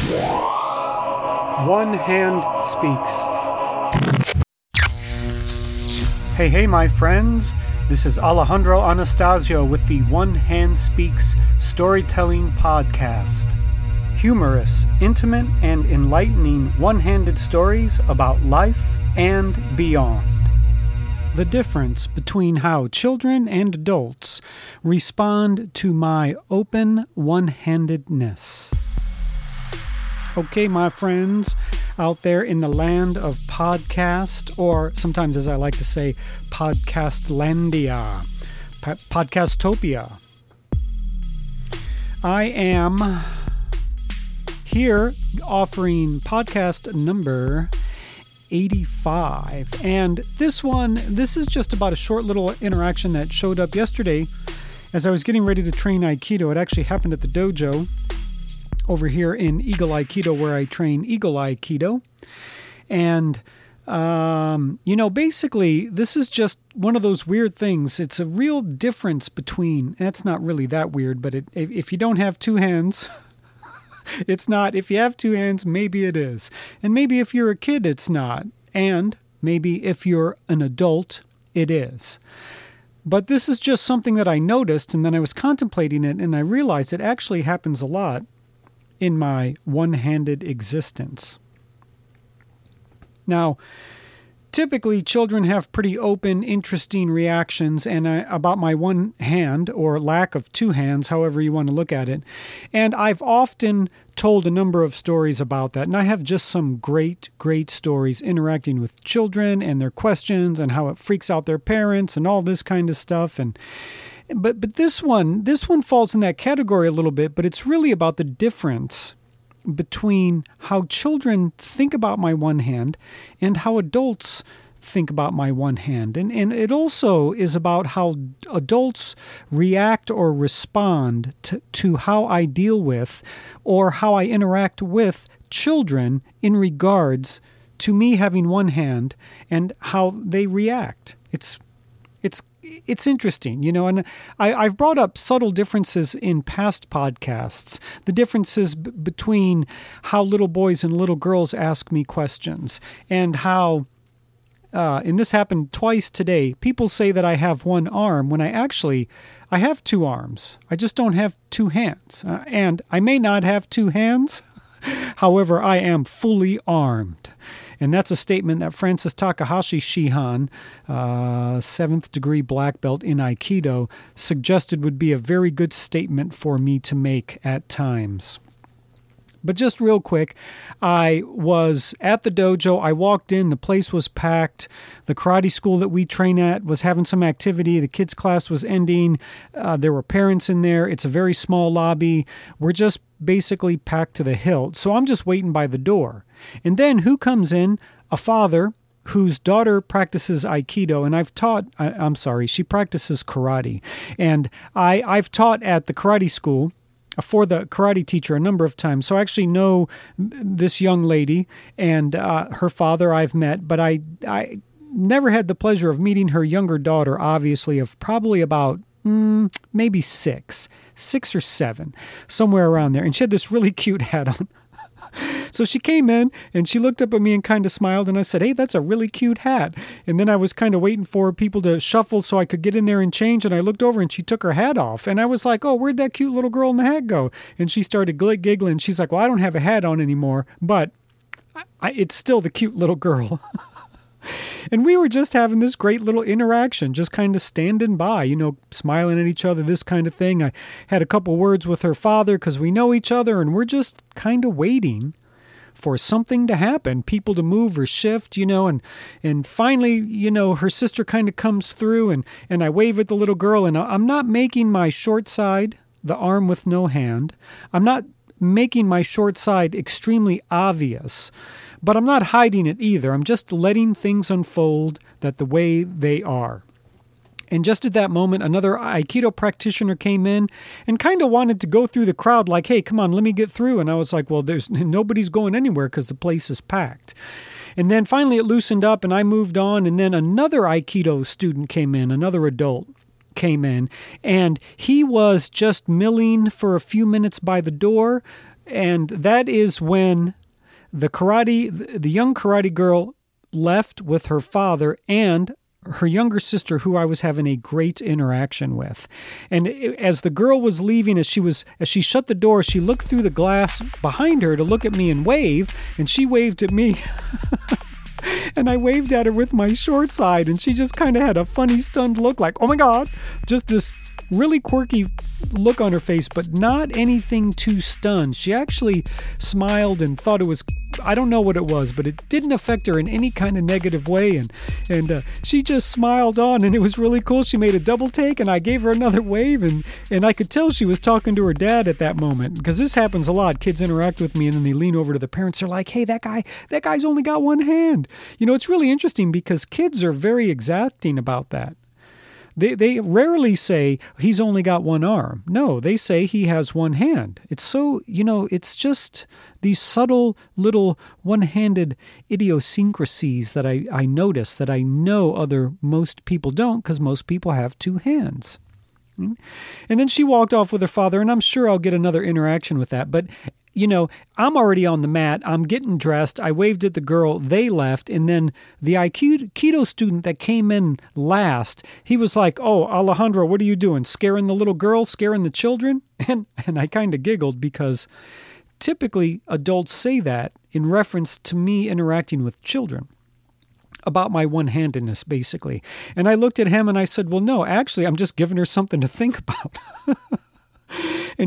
One Hand Speaks. Hey, my friends. This is Alejandro Anastasio with the One Hand Speaks Storytelling Podcast. Humorous, intimate, and enlightening one-handed stories about life and beyond. The difference between how children and adults respond to my open one-handedness. Okay, my friends, out there in the land of podcast, or sometimes as I like to say, Podcastlandia, Podcastopia. I am here offering podcast number 85. And this is just about a short little interaction that showed up yesterday as I was getting ready to train Aikido. It actually happened at the dojo over here in Eagle Aikido, where I train Eagle Aikido. And, basically, this is just one of those weird things. It's a real difference between, that's not really that weird, but if you don't have two hands, it's not. If you have two hands, maybe it is. And maybe if you're a kid, it's not. And maybe if you're an adult, it is. But this is just something that I noticed, and then I was contemplating it, and I realized it actually happens a lot in my one-handed existence. Now, typically children have pretty open, interesting reactions about my one hand, or lack of two hands, however you want to look at it. And I've often told a number of stories about that. And I have just some great, great stories interacting with children and their questions and how it freaks out their parents and all this kind of stuff. But this one falls in that category a little bit, but it's really about the difference between how children think about my one hand and how adults think about my one hand. And it also is about how adults react or respond to how I deal with or how I interact with children in regards to me having one hand and how they react. It's interesting, and I've brought up subtle differences in past podcasts, the differences between how little boys and little girls ask me questions, and how, and this happened twice today, people say that I have one arm when I have two arms. I just don't have two hands, and I may not have two hands, however, I am fully armed. And that's a statement that Francis Takahashi Shihan, 7th degree black belt in Aikido, suggested would be a very good statement for me to make at times. But just real quick, I was at the dojo. I walked in. The place was packed. The karate school that we train at was having some activity. The kids' class was ending. There were parents in there. It's a very small lobby. We're just basically packed to the hilt. So I'm just waiting by the door. And then who comes in? A father whose daughter practices Aikido, and she practices karate. And I've taught at the karate school for the karate teacher a number of times. So I actually know this young lady, and her father I've met, but I never had the pleasure of meeting her younger daughter, obviously, of probably about maybe six or seven, somewhere around there. And she had this really cute hat on. So she came in and she looked up at me and kind of smiled, and I said, "Hey, that's a really cute hat." And then I was kind of waiting for people to shuffle so I could get in there and change, and I looked over and she took her hat off, and I was like, "Oh, where'd that cute little girl in the hat go?" And she started giggling. She's like, "Well, I don't have a hat on anymore, but it's still the cute little girl." And we were just having this great little interaction, just kind of standing by, smiling at each other, this kind of thing. I had a couple words with her father because we know each other, and we're just kind of waiting for something to happen, people to move or shift, and finally, her sister kind of comes through, and I wave at the little girl, and I'm not making my short side, the arm with no hand. I'm not making my short side extremely obvious, but I'm not hiding it either. I'm just letting things unfold that the way they are. And just at that moment, another Aikido practitioner came in and kind of wanted to go through the crowd like, "Hey, come on, let me get through." And I was like, "Well, nobody's going anywhere because the place is packed." And then finally it loosened up and I moved on. And then another Aikido student came in, another adult came in, and he was just milling for a few minutes by the door, And that is when the young karate girl left with her father and her younger sister, who I was having a great interaction with. And as the girl was leaving, as she shut the door, she looked through the glass behind her to look at me and wave, and she waved at me. And I waved at her with my short side, and she just kind of had a funny stunned look like, oh my God, just this really quirky look on her face, but not anything too stunned. She actually smiled and thought it was, I don't know what it was, but it didn't affect her in any kind of negative way. And she just smiled on, and it was really cool. She made a double take, and I gave her another wave, and I could tell she was talking to her dad at that moment, because this happens a lot. Kids interact with me, and then they lean over to the parents. They're like, hey, that guy's only got one hand. You know, it's really interesting because kids are very exacting about that. They rarely say he's only got one arm. No, they say he has one hand. It's so, it's just these subtle little one-handed idiosyncrasies that I notice that I know most people don't, because most people have two hands. And then she walked off with her father, and I'm sure I'll get another interaction with that. But I'm already on the mat. I'm getting dressed. I waved at the girl. They left. And then the Aikido student that came in last, he was like, oh, Alejandro, what are you doing? Scaring the little girl? Scaring the children? And I kind of giggled because typically adults say that in reference to me interacting with children about my one-handedness, basically. And I looked at him and I said, well, no, actually, I'm just giving her something to think about. And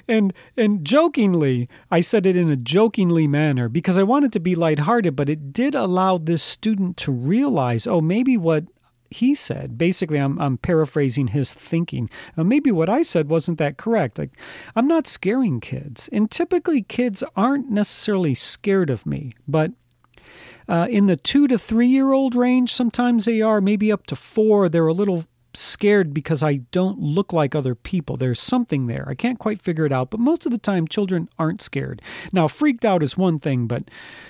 jokingly, I said it in a jokingly manner because I wanted to be lighthearted, but it did allow this student to realize, oh, maybe what he said, basically I'm paraphrasing his thinking, maybe what I said wasn't that correct. Like, I'm not scaring kids. And typically kids aren't necessarily scared of me, but in the 2 to 3 year old range, sometimes they are, maybe up to 4, they're a little scared because I don't look like other people. There's something there. I can't quite figure it out, but most of the time children aren't scared. Now, freaked out is one thing, but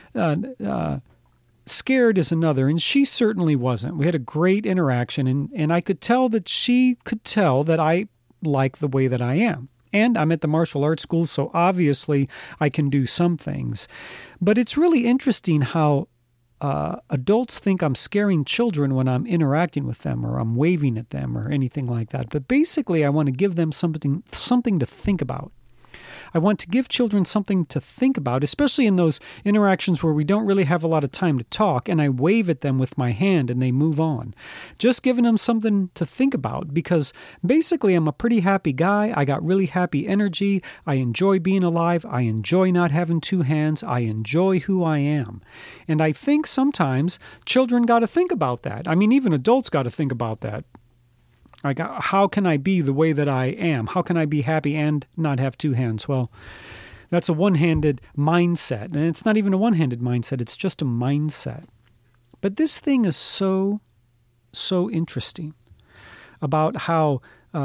scared is another, and she certainly wasn't. We had a great interaction, and I could tell that she could tell that I like the way that I am. And I'm at the martial arts school, so obviously I can do some things. But it's really interesting how adults think I'm scaring children when I'm interacting with them or I'm waving at them or anything like that. But basically, I want to give them something to think about. I want to give children something to think about, especially in those interactions where we don't really have a lot of time to talk, and I wave at them with my hand and they move on. Just giving them something to think about, because basically I'm a pretty happy guy. I got really happy energy. I enjoy being alive. I enjoy not having two hands. I enjoy who I am. And I think sometimes children got to think about that. I mean, even adults got to think about that. Like, how can I be the way that I am? How can I be happy and not have two hands? Well, that's a one-handed mindset. And it's not even a one-handed mindset. It's just a mindset. But this thing is so interesting about how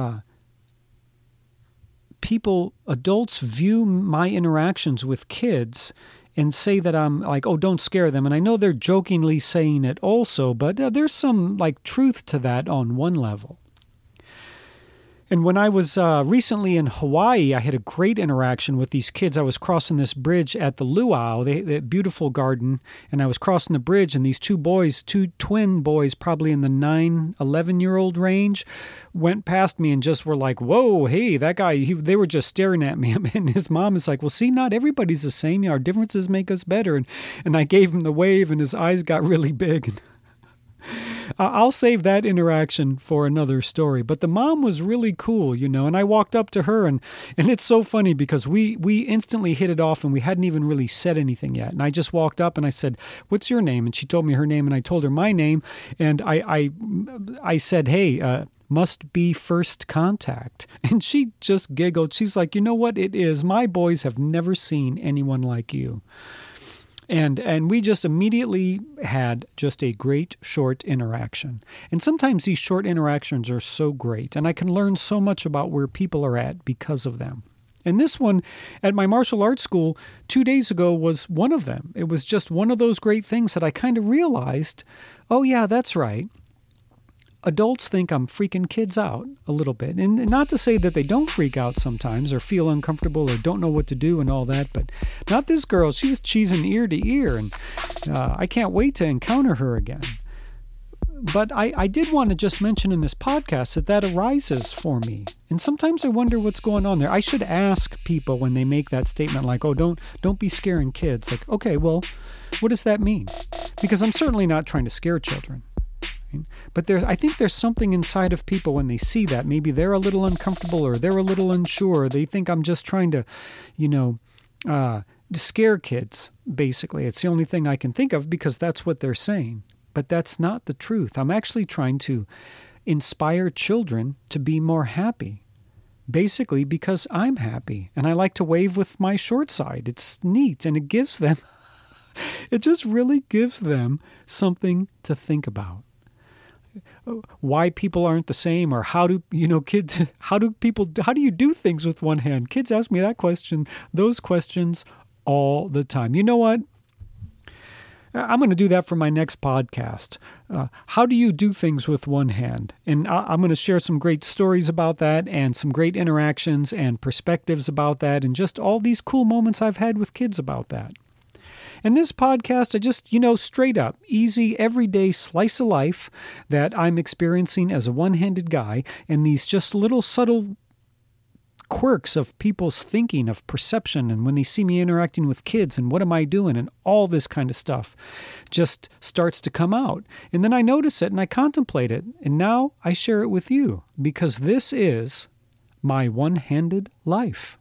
adults view my interactions with kids and say that I'm like, oh, don't scare them. And I know they're jokingly saying it also, but there's some truth to that on one level. And when I was recently in Hawaii, I had a great interaction with these kids. I was crossing this bridge at the luau, the beautiful garden, and I was crossing the bridge, and these two twin boys, probably in the 9, 11-year-old range, went past me and just were like, whoa, hey, that guy, they were just staring at me. And his mom is like, well, see, not everybody's the same. Our differences make us better. And I gave him the wave, and his eyes got really big. I'll save that interaction for another story. But the mom was really cool, and I walked up to her, and it's so funny because we instantly hit it off, and we hadn't even really said anything yet. And I just walked up and I said, what's your name? And she told me her name, and I told her my name. And I said, hey, must be first contact. And she just giggled. She's like, you know what it is? My boys have never seen anyone like you. And we just immediately had just a great short interaction. And sometimes these short interactions are so great, and I can learn so much about where people are at because of them. And this one at my martial arts school 2 days ago was one of them. It was just one of those great things that I kind of realized, oh yeah, that's right. adults think I'm freaking kids out a little bit. And not to say that they don't freak out sometimes or feel uncomfortable or don't know what to do and all that, but not this girl. She's cheesing ear to ear, and I can't wait to encounter her again. But I did want to just mention in this podcast that arises for me. And sometimes I wonder what's going on there. I should ask people when they make that statement like, oh, don't be scaring kids. Like, okay, well, what does that mean? Because I'm certainly not trying to scare children. Right? But I think there's something inside of people when they see that. Maybe they're a little uncomfortable or they're a little unsure. They think I'm just trying to, scare kids, basically. It's the only thing I can think of because that's what they're saying. But that's not the truth. I'm actually trying to inspire children to be more happy, basically because I'm happy. And I like to wave with my short side. It's neat, and it gives them, it just really gives them something to think about. Why people aren't the same, or how do you do things with one hand? Kids ask me those questions all the time. You know what? I'm going to do that for my next podcast. How do you do things with one hand? And I'm going to share some great stories about that and some great interactions and perspectives about that and just all these cool moments I've had with kids about that. And this podcast, I just, straight up, easy, everyday slice of life that I'm experiencing as a one-handed guy, and these just little subtle quirks of people's thinking, of perception, and when they see me interacting with kids and what am I doing and all this kind of stuff just starts to come out. And then I notice it and I contemplate it. And now I share it with you because this is my one-handed life.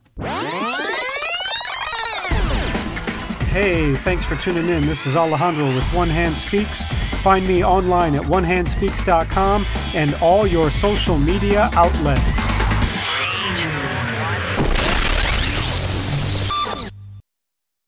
Hey, thanks for tuning in. This is Alejandro with One Hand Speaks. Find me online at onehandspeaks.com and all your social media outlets.